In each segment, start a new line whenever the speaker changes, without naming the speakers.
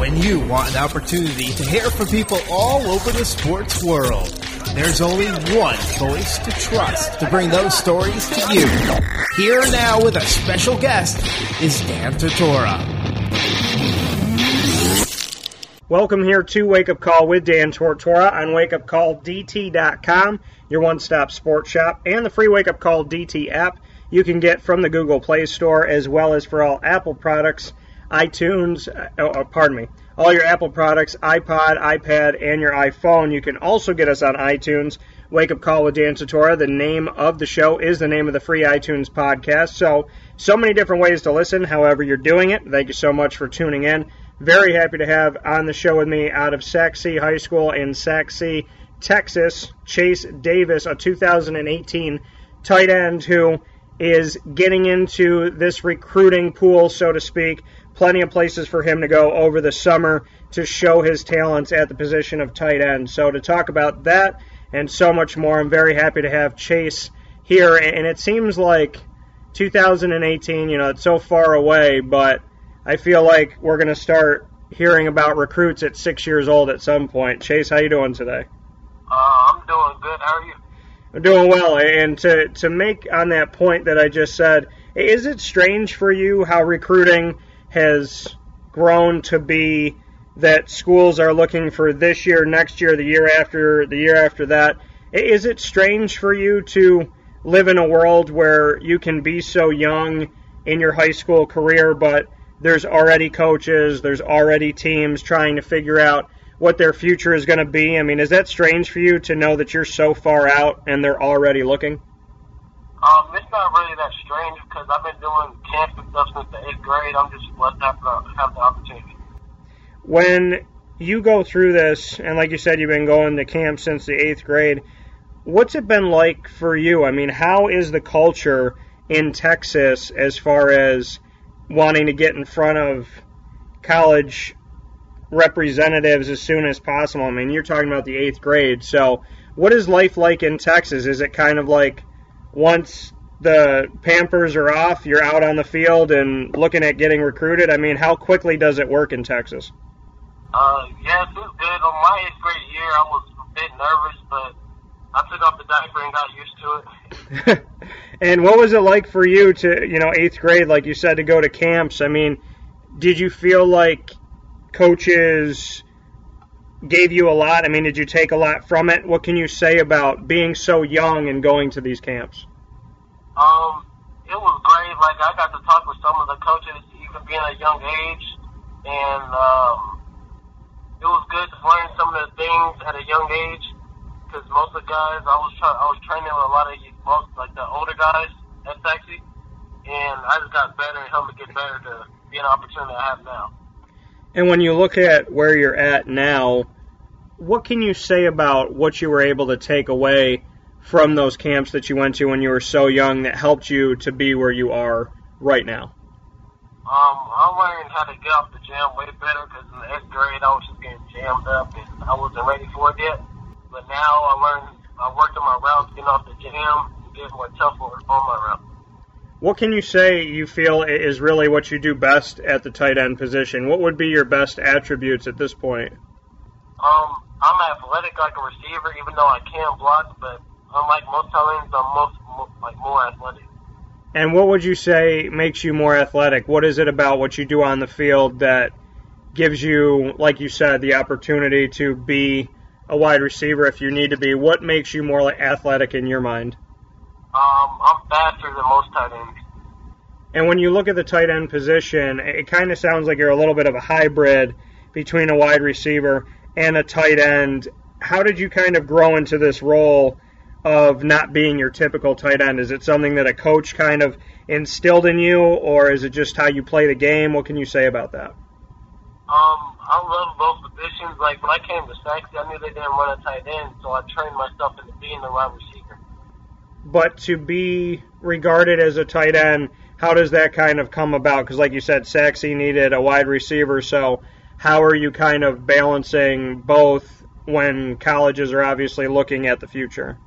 When you want an opportunity to hear from people all over the sports world, there's only one voice to trust to bring those stories to you. Here now with a special guest is Dan Tortora.
Welcome here to Wake Up Call with Dan Tortora on wakeupcalldt.com, your one-stop sports shop, and the free Wake Up Call DT app you can get from the Google Play Store, as well as for all Apple products, iTunes, all your Apple products, iPod, iPad, and your iPhone. You can also get us on iTunes. Wake Up Call with Dan Tortora. The name of the show is the name of the free iTunes podcast. So many different ways to listen, however you're doing it. Thank you so much for tuning in. Very happy to have on the show with me out of Sac City High School in Sac City, Texas, Chase Davis, a 2018 tight end who is getting into this recruiting pool, so to speak. Plenty of places for him to go over the summer to show his talents at the position of tight end. So to talk about that and so much more, I'm very happy to have Chase here. And it seems like 2018, it's so far away, but I feel like we're going to start hearing about recruits at 6 years old at some point. Chase, how you doing today?
I'm doing good. How are you?
I'm doing well. And to make on that point that I just said, is it strange for you how recruiting has grown to be that schools are looking for this year, next year, the year after that? Is it strange for you to live in a world where you can be so young in your high school career, but there's already coaches, there's already teams trying to figure out what their future is going to be? I mean, is that strange for you to know that you're so far out and they're already looking?
It's not really that strange because I've been doing camps and stuff since the 8th grade. I'm just blessed to have the opportunity.
When you go through this, and like you said, you've been going to camp since the 8th grade, what's it been like for you? I mean, how is the culture in Texas as far as wanting to get in front of college representatives as soon as possible? I mean, you're talking about the 8th grade. So what is life like in Texas? Is it kind of like once the Pampers are off, you're out on the field and looking at getting recruited? I mean, how quickly does it work in Texas?
Yes, it's good. On my 8th grade year, I was a bit nervous, but I took off the diaper and got used to it.
And what was it like for you to, 8th grade, like you said, to go to camps? I mean, did you feel like coaches gave you a lot? I mean, did you take a lot from it? What can you say about being so young and going to these camps?
It was great. Like, I got to talk with some of the coaches, even being at a young age, and it was good to learn some of the things at a young age. Because most of the guys, I was training with a lot of the older guys at Saxy, and I just got better and helped me get better to be an opportunity I have now.
And when you look at where you're at now, what can you say about what you were able to take away from those camps that you went to when you were so young that helped you to be where you are right now?
I learned how to get off the jam way better because in the 8th grade I was just getting jammed up and I wasn't ready for it yet. But now I worked on my routes, getting off the jam, and getting more tougher on my route.
What can you say you feel is really what you do best at the tight end position? What would be your best attributes at this point?
I'm athletic like a receiver, even though I can block, but unlike most tight ends, I'm more athletic.
And what would you say makes you more athletic? What is it about what you do on the field that gives you, like you said, the opportunity to be a wide receiver if you need to be? What makes you more athletic in your mind?
I'm faster than most tight ends.
And when you look at the tight end position, it kind of sounds like you're a little bit of a hybrid between a wide receiver and a tight end. How did you kind of grow into this role of not being your typical tight end? Is it something that a coach kind of instilled in you, or is it just how you play the game? What can you say about that?
I love both positions. Like, when I came to Saxy, I knew they didn't run a tight end, so I trained myself into being the wide receiver.
But to be regarded as a tight end, how does that kind of come about? Because like you said, Saxy needed a wide receiver, so how are you kind of balancing both when colleges are obviously looking at the future?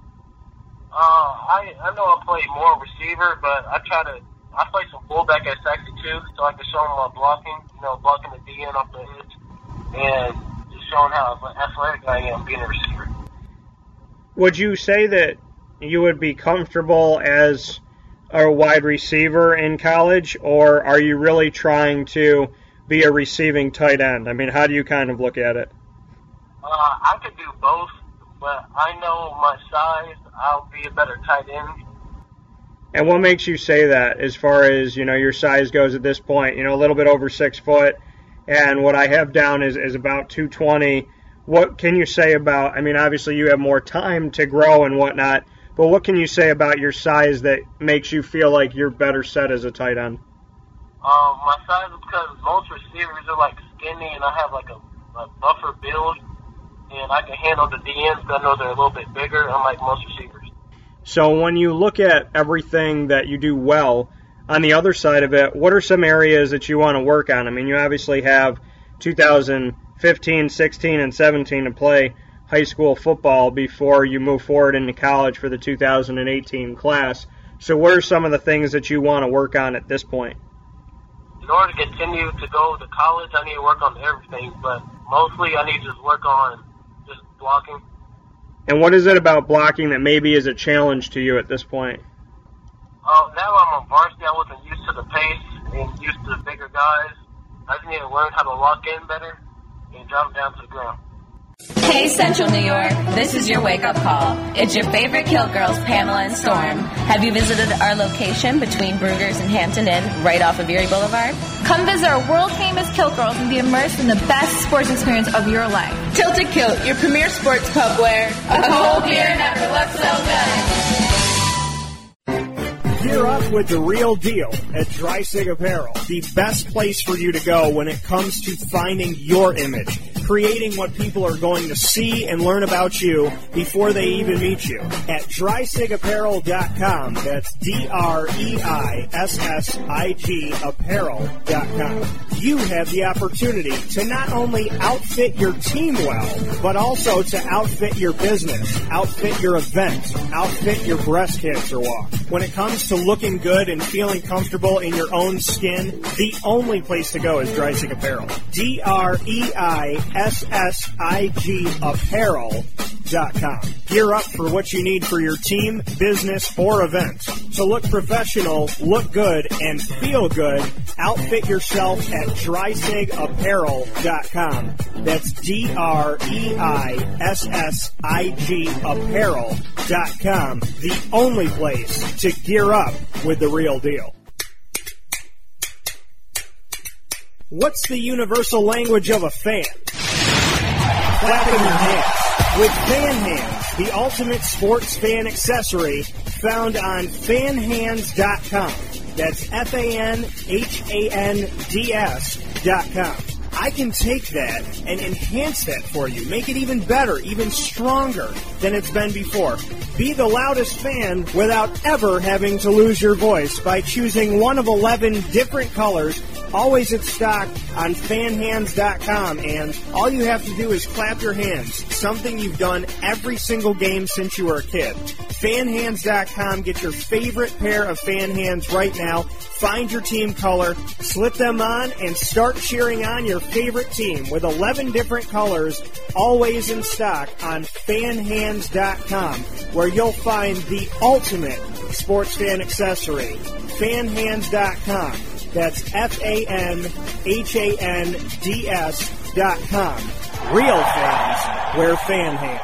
I know I play more receiver, but I play some fullback at Saxy too, so I can show them my blocking, blocking the DN off the edge. and just showing how athletic I am being a receiver.
Would you say that you would be comfortable as a wide receiver in college, or are you really trying to be a receiving tight end? I mean, how do you kind of look at it?
I could do both, but I know my size, I'll be a better tight end.
And what makes you say that as far as, your size goes at this point? A little bit over 6 foot, and what I have down is about 220. What can you say about, obviously you have more time to grow and whatnot, but what can you say about your size that makes you feel like you're better set as a tight end?
My size is because most receivers are skinny, and I have a buffer build, and I can handle the DNs, but I know they're a little bit bigger, unlike most receivers.
So when you look at everything that you do well, on the other side of it, what are some areas that you want to work on? You obviously have 2015, 16, and 17 to play high school football before you move forward into college for the 2018 class. So what are some of the things that you want to work on at this point?
In order to continue to go to college, I need to work on everything, but mostly I need to just work on just blocking.
And what is it about blocking that maybe is a challenge to you at this point?
Now I'm on varsity, I wasn't used to the pace and used to the bigger guys. I just need to learn how to lock in better and drop down to the ground.
Hey, Central New York, this is your wake-up call. It's your favorite Kill Girls, Pamela and Storm. Have you visited our location between Brugger's and Hampton Inn, right off of Erie Boulevard?
Come visit our world-famous Kill Girls and be immersed in the best sports experience of your life.
Tilted Kilt, your premier sports pub where
a cold beer never looks so good.
Gear up with the real deal at Dry Sig Apparel, the best place for you to go when it comes to finding your image, creating what people are going to see and learn about you before they even meet you. At DrySigApparel.com, that's DREISSIG apparel.com. You have the opportunity to not only outfit your team well, but also to outfit your business, outfit your event, outfit your breast cancer walk. When it comes to looking good and feeling comfortable in your own skin, the only place to go is Dry Sig Apparel. DREISSIG apparel.com. Gear up for what you need for your team, business, or event. To look professional, look good, and feel good, outfit yourself at DrySigApparel.com. That's DREISSIG apparel.com. The only place to gear up with the real deal. What's the universal language of a fan? Clapping your hands. With Fan Hands, the ultimate sports fan accessory found on fanhands.com. That's FANHANDS.com. I can take that and enhance that for you, make it even better, even stronger than it's been before. Be the loudest fan without ever having to lose your voice by choosing one of 11 different colors, always in stock on fanhands.com, and all you have to do is clap your hands, something you've done every single game since you were a kid. Fanhands.com, get your favorite pair of fan hands right now. Find your team color, slip them on, and start cheering on your favorite team with 11 different colors, always in stock on fanhands.com, where you'll find the ultimate sports fan accessory. Fanhands.com. That's FANHANDS.com. Real fans wear fan hands.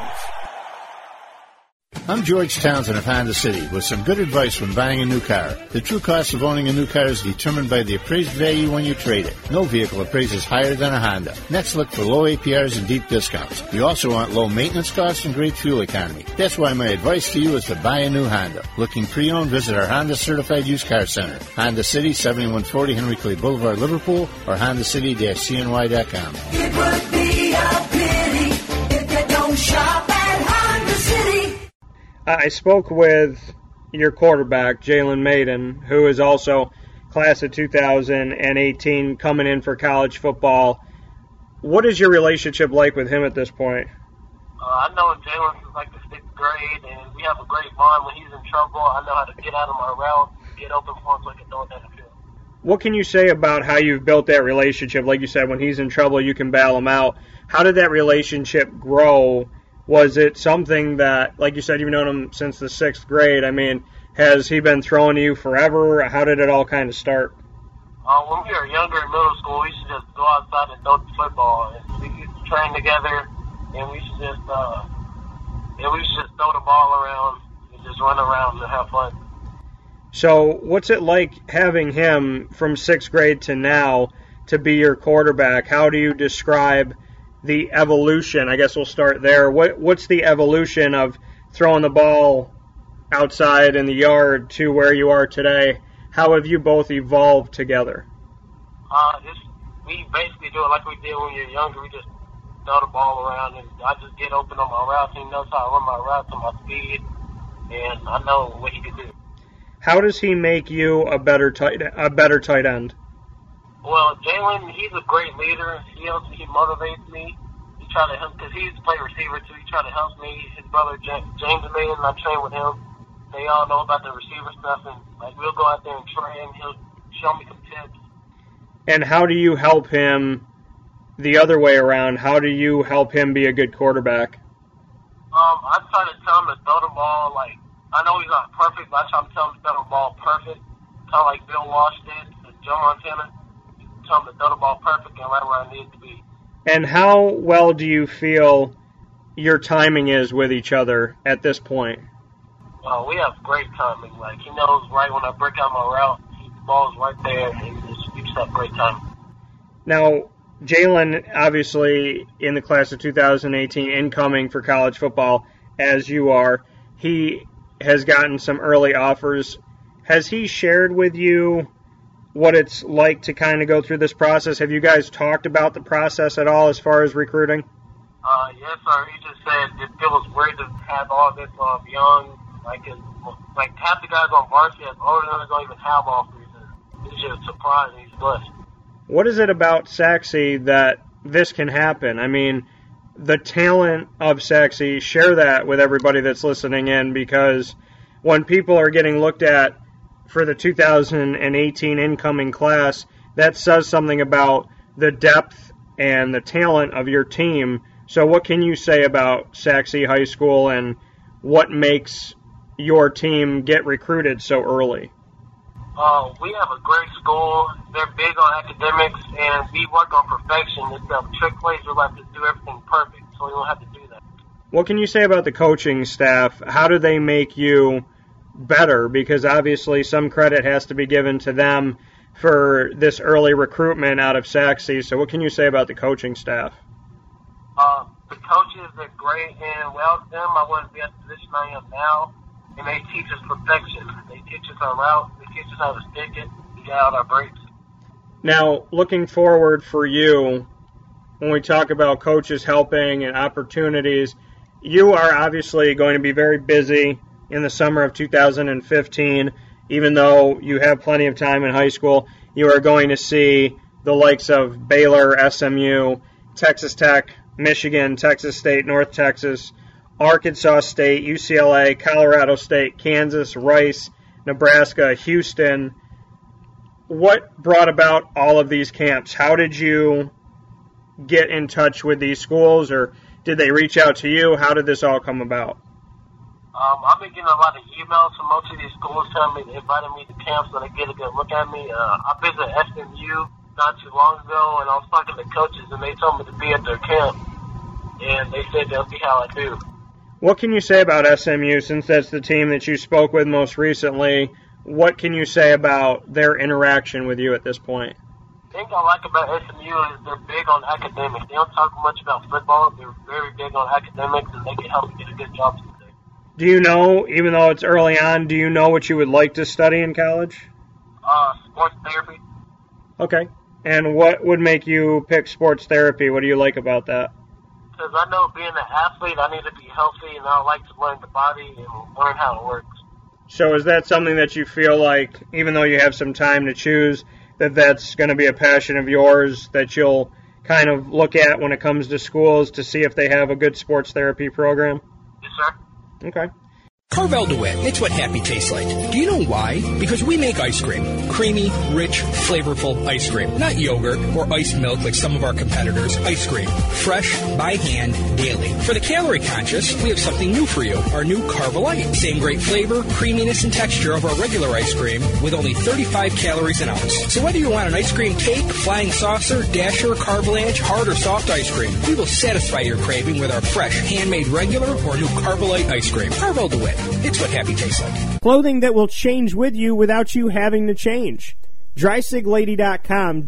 I'm George Townsend of Honda City with some good advice when buying a new car. The true cost of owning a new car is determined by the appraised value when you trade it. No vehicle appraises higher than a Honda. Next, look for low APRs and deep discounts. You also want low maintenance costs and great fuel economy. That's why my advice to you is to buy a new Honda. Looking pre-owned, visit our Honda Certified Used Car Center. Honda City, 7140 Henry Clay Boulevard, Liverpool, or HondaCity-CNY.com.
It would be a pity if you don't shop at Honda City.
I spoke with your quarterback, Jalen Maiden, who is also class of 2018, coming in for college football. What is your relationship like with him at this point?
I know Jalen is like the 6th grade, and we have a great bond. When he's in trouble, I know how to get out of my route, get open for him so I can throw it down the field.
What can you say about how you've built that relationship? Like you said, when he's in trouble, you can bail him out. How did that relationship grow? Was it something that, like you said, you've known him since the 6th grade? I mean, has he been throwing to you forever? How did it all kind of start?
When we were younger in middle school, we used to just go outside and throw the football. And we used to train together, and we used to just throw the ball around and just run around and have fun.
So what's it like having him from 6th grade to now to be your quarterback? How do you describe the evolution? I guess we'll start there. What's the evolution of throwing the ball outside in the yard to where you are today? How have you both evolved together?
We basically do it like we did when we were younger. We just throw the ball around, and I just get open on my routes. He knows how I run my routes and my speed, and I know what he can do.
How does he make you a better tight end?
Well, Jalen, he's a great leader. He motivates me. He try to help because he used to play receiver too. He try to help me. His brother James and me, and I train with him. They all know about the receiver stuff, and like we'll go out there and train. He'll show me some tips.
And how do you help him the other way around? How do you help him be a good quarterback?
I try to tell him to throw the ball. Like, I know he's not perfect, but I try to tell him to throw the ball perfect. Kind of like Bill Walsh did and Joe Montana. Tell him to throw the ball perfect and right where I need it to be. And
how well do you feel your timing is with each other at this point?
We have great timing. Like, he knows right when I break out my route, the ball's right there, and we just have great timing.
Now, Jalen, obviously, in the class of 2018, incoming for college football, as you are, he has gotten some early offers. Has he shared with you what it's like to kind of go through this process? Have you guys talked about the process at all as far as recruiting?
Yes, sir. He just said it feels weird to have all this young. Like half the guys on varsity as older than us don't even have offers. It's just surprising. He's blessed.
What is it about Saxe that this can happen? I mean, the talent of Saxe, share that with everybody that's listening in, because when people are getting looked at for the 2018 incoming class, that says something about the depth and the talent of your team. So what can you say about Saxe High School and what makes your team get recruited so early?
We have a great school. They're big on academics, and we work on perfection. It's trick plays. We like to do everything perfect, so we don't have to do that.
What can you say about the coaching staff? How do they make you better? Because obviously some credit has to be given to them for this early recruitment out of Saxe. So what can you say about the coaching staff?
The coaches are great, and without them, I wouldn't be at the position I am now. And they teach us perfection. They teach us our route. They teach us how to stick it, to get out our breaks.
Now, looking forward for you, when we talk about coaches helping and opportunities, you are obviously going to be very busy in the summer of 2015. Even though you have plenty of time in high school, you are going to see the likes of Baylor, SMU, Texas Tech, Michigan, Texas State, North Texas, Arkansas State, UCLA, Colorado State, Kansas, Rice, Nebraska, Houston. What brought about all of these camps? How did you get in touch with these schools, or did they reach out to you? How did this all come about?
I've been getting a lot of emails from most of these schools telling me, inviting me to camps so they get a good look at me. I visited SMU not too long ago, and I was talking to coaches, and they told me to be at their camp, and they said they'll see how I do.
What can you say about SMU, since that's the team that you spoke with most recently? What can you say about their interaction with you at this point?
The thing I like about SMU is they're big on academics. They don't talk much about football. They're very big on academics, and they can help me get a good job someday.
Do you know, even though it's early on, do you know what you would like to study in college?
Sports therapy.
Okay. And what would make you pick sports therapy? What do you like about that?
Because I know being an athlete, I need to be healthy, and I like to learn the body and learn how it works.
So is that something that you feel like, even though you have some time to choose, that that's going to be a passion of yours that you'll kind of look at when it comes to schools to see if they have a good sports therapy program?
Yes, sir.
Okay.
Carvel DeWitt, it's what happy tastes like. Do you know why? Because we make ice cream. Creamy, rich, flavorful ice cream. Not yogurt or iced milk like some of our competitors. Ice cream. Fresh, by hand, daily. For the calorie conscious, we have something new for you. Our new Carvelite. Same great flavor, creaminess, and texture of our regular ice cream with only 35 calories an ounce. So whether you want an ice cream cake, flying saucer, dasher, carvalanche, hard or soft ice cream, we will satisfy your craving with our fresh, handmade regular or new Carvelite ice cream. Carvel DeWitt. It's what happy tastes like.
Clothing that will change with you without you having to change. DreissiglLady.com,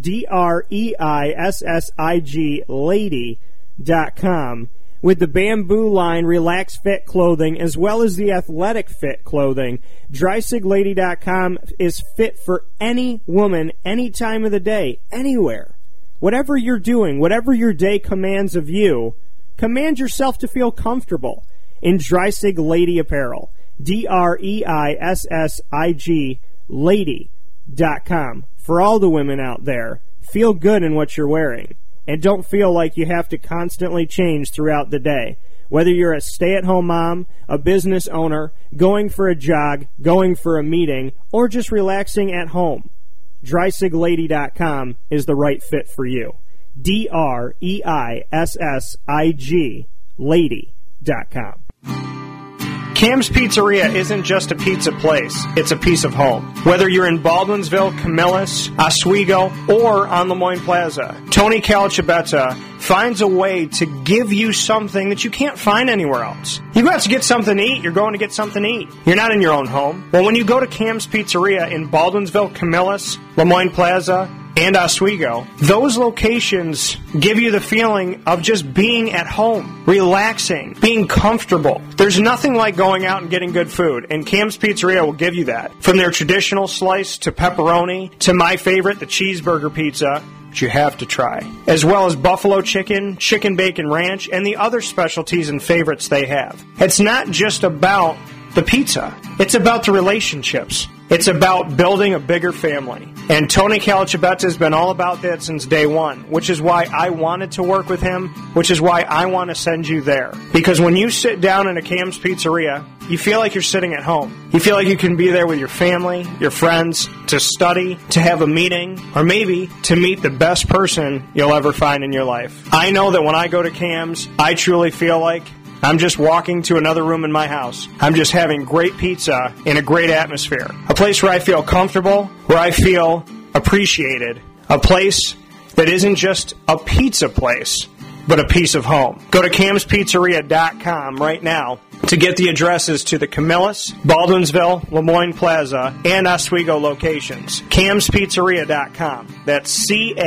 DREISSIG Lady.com. With the Bamboo line Relax Fit clothing as well as the Athletic Fit clothing, DreissiglLady.com is fit for any woman, any time of the day, anywhere. Whatever you're doing, whatever your day commands of you, command yourself to feel comfortable in Dreissig Lady apparel. DREISSIG Lady.com. For all the women out there, feel good in what you're wearing. And don't feel like you have to constantly change throughout the day. Whether you're a stay-at-home mom, a business owner, going for a jog, going for a meeting, or just relaxing at home, DreisigLady.com is the right fit for you. DREISSIG Lady.com. Cam's Pizzeria isn't just a pizza place, it's a piece of home. Whether you're in Baldwinsville, Camillus, Oswego, or on Lemoyne Plaza, Tony Calciabetta finds a way to give you something that you can't find anywhere else. You go out to get something to eat, you're going to get something to eat. You're not in your own home. Well, when you go to Cam's Pizzeria in Baldwinsville, Camillus, Lemoyne Plaza, and Oswego, those locations give you the feeling of just being at home, relaxing, being comfortable. There's nothing like going out and getting good food, and Cam's Pizzeria will give you that. From their traditional slice to pepperoni to my favorite, the cheeseburger pizza, which you have to try, as well as buffalo chicken, chicken bacon ranch, and the other specialties and favorites they have. It's not just about the pizza. It's about the relationships. It's about building a bigger family. And Tony Calciabetta has been all about that since day one, which is why I wanted to work with him, which is why I want to send you there. Because when you sit down in a Cam's Pizzeria, you feel like you're sitting at home. You feel like you can be there with your family, your friends, to study, to have a meeting, or maybe to meet the best person you'll ever find in your life. I know that when I go to Cam's, I truly feel like I'm just walking to another room in my house. I'm just having great pizza in a great atmosphere. A place where I feel comfortable, where I feel appreciated. A place that isn't just a pizza place, but a piece of home. Go to Cam'sPizzeria.com right now to get the addresses to the Camillus, Baldwinsville, Lemoyne Plaza, and Oswego locations. Cam'sPizzeria.com. That's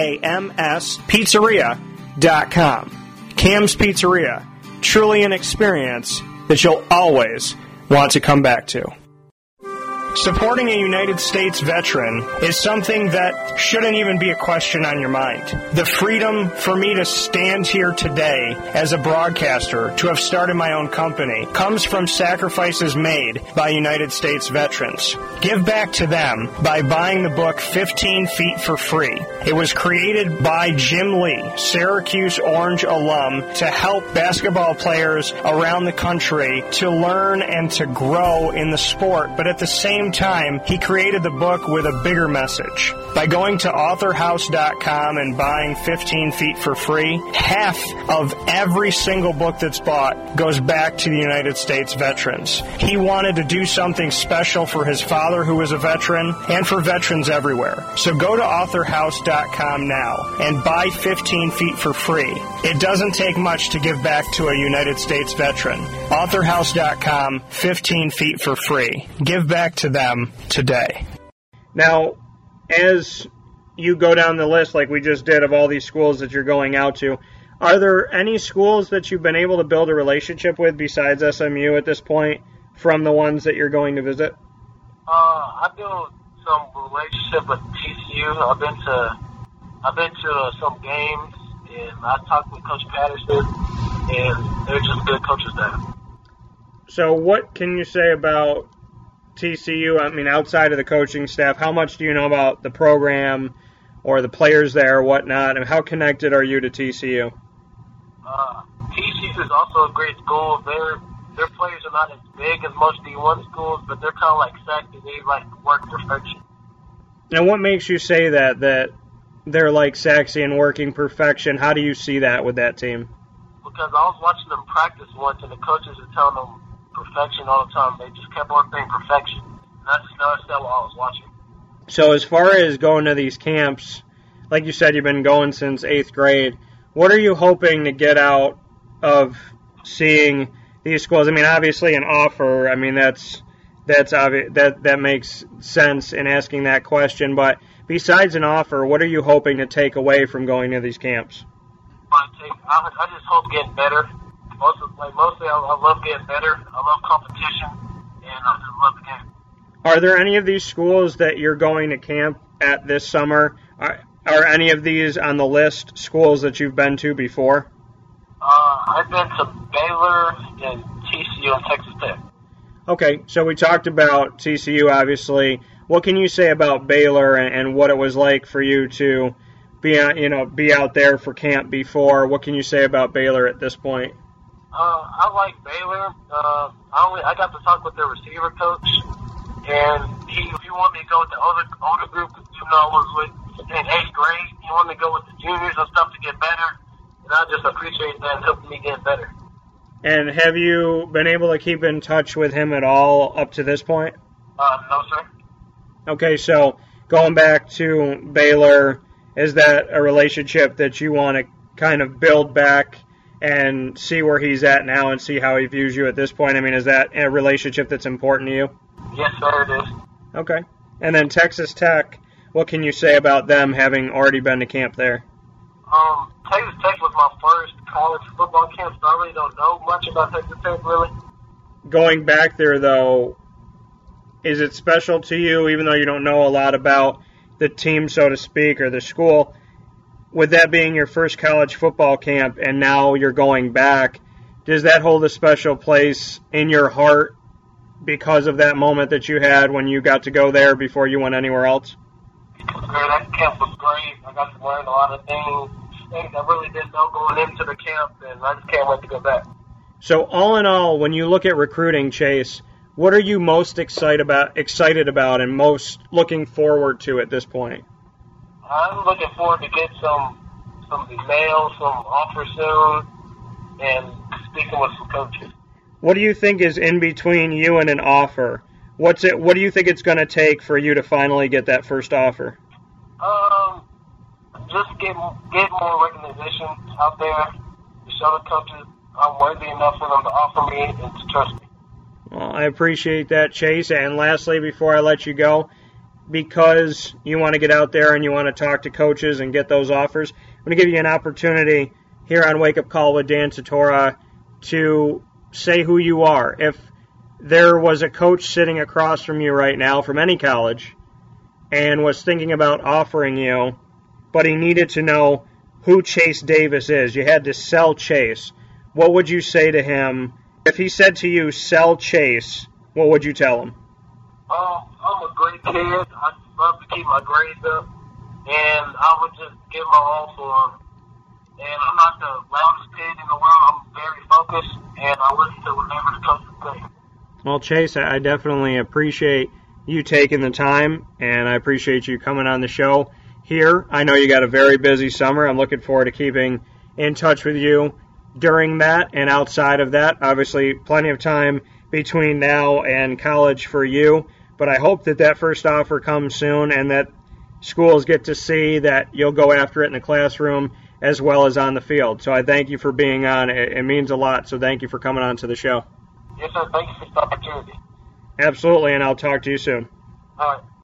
CAMS Pizzeria.com. Cam's Pizzeria. Truly an experience that you'll always want to come back to. Supporting a United States veteran is something that shouldn't even be a question on your mind. The freedom for me to stand here today as a broadcaster, to have started my own company, comes from sacrifices made by United States veterans. Give back to them by buying the book 15 Feet for free. It was created by Jim Lee, Syracuse Orange alum, to help basketball players around the country to learn and to grow in the sport, but at the same time, he created the book with a bigger message. By going to authorhouse.com and buying 15 Feet for free, half of every single book that's bought goes back to the United States veterans. He wanted to do something special for his father, who was a veteran, and for veterans everywhere. So go to authorhouse.com now and buy 15 Feet for free. It doesn't take much to give back to a United States veteran. authorhouse.com, 15 Feet for free. Give back to them today. Now, as you go down the list like we just did of all these schools that you're going out to, are there any schools that you've been able to build a relationship with besides SMU at this point from the ones that you're going to visit?
I built some relationship with TCU. I've been to some games, and I talked with Coach Patterson, and they're just good coaches there.
So what can you say about TCU? I mean, outside of the coaching staff, how much do you know about the program or the players there or whatnot, and how connected are you to TCU?
TCU is also a great school. their players are not as big as most D1 schools, but they're kind of like Sac, and they like work perfection.
And what makes you say that they're like Saxy and working perfection? How do you see that with that team?
Because I was watching them practice once, and the coaches were telling them perfection all the time. They just kept on saying perfection. And I just noticed that while I was watching.
So as far as going to these camps, like you said, you've been going since 8th grade. What are you hoping to get out of seeing these schools? I mean, obviously an offer. I mean, that's obvious. That makes sense in asking that question. But besides an offer, what are you hoping to take away from going to these camps?
I just hope getting better. Mostly, I love getting better. I love competition, and I just love the game.
Are there any of these schools that you're going to camp at this summer? Are any of these on the list schools that you've been to before?
I've been to Baylor and TCU and Texas Tech.
Okay, so we talked about TCU, obviously. What can you say about Baylor and what it was like for you to be out there for camp before? What can you say about Baylor at this point?
I like Baylor. I got to talk with their receiver coach, and he wanted me to go with the older group. I was in 8th grade. He wanted me to go with the juniors and stuff to get better, and I just appreciate that and helping me get better.
And have you been able to keep in touch with him at all up to this point?
No, sir.
Okay, so going back to Baylor, is that a relationship that you want to kind of build back and see where he's at now and see how he views you at this point? I mean, is that a relationship that's important to you?
Yes, sir, it is.
Okay. And then Texas Tech, what can you say about them having already been to camp there?
Texas Tech was my first college football camp, so I really don't know much about Texas Tech, really.
Going back there, though, is it special to you, even though you don't know a lot about the team, so to speak, or the school? With that being your first college football camp and now you're going back, does that hold a special place in your heart because of that moment that you had when you got to go there before you went anywhere else?
That camp was great. I got to learn a lot of things I really didn't know going into the camp, and I just can't wait to go back.
So all in all, when you look at recruiting, Chase, what are you most excited about and most looking forward to at this point?
I'm looking forward to get some emails, some offers soon, and speaking with some coaches.
What do you think is in between you and an offer? What do you think it's going to take for you to finally get that first offer?
Just get more recognition out there to show the coaches I'm worthy enough for them to offer me and to trust me.
Well, I appreciate that, Chase. And lastly, before I let you go, because you want to get out there and you want to talk to coaches and get those offers, I'm going to give you an opportunity here on Wake Up Call with Dan Tortora to say who you are. If there was a coach sitting across from you right now from any college and was thinking about offering you, but he needed to know who Chase Davis is, you had to sell Chase, what would you say to him? If he said to you, sell Chase, what would you tell him?
I'm a great kid. I love to keep my grades up, and I would just give my all for him. And I'm not the loudest kid in the world. I'm very focused, and I listen to whatever the coach says.
Well, Chase, I definitely appreciate you taking the time, and I appreciate you coming on the show here. I know you got a very busy summer. I'm looking forward to keeping in touch with you during that and outside of that. Obviously, plenty of time between now and college for you, but I hope that first offer comes soon and that schools get to see that you'll go after it in the classroom as well as on the field. So I thank you for being on. It means a lot, so thank you for coming on to the show.
Yes, sir. Thank you for the opportunity.
Absolutely, and I'll talk to you soon.
All right.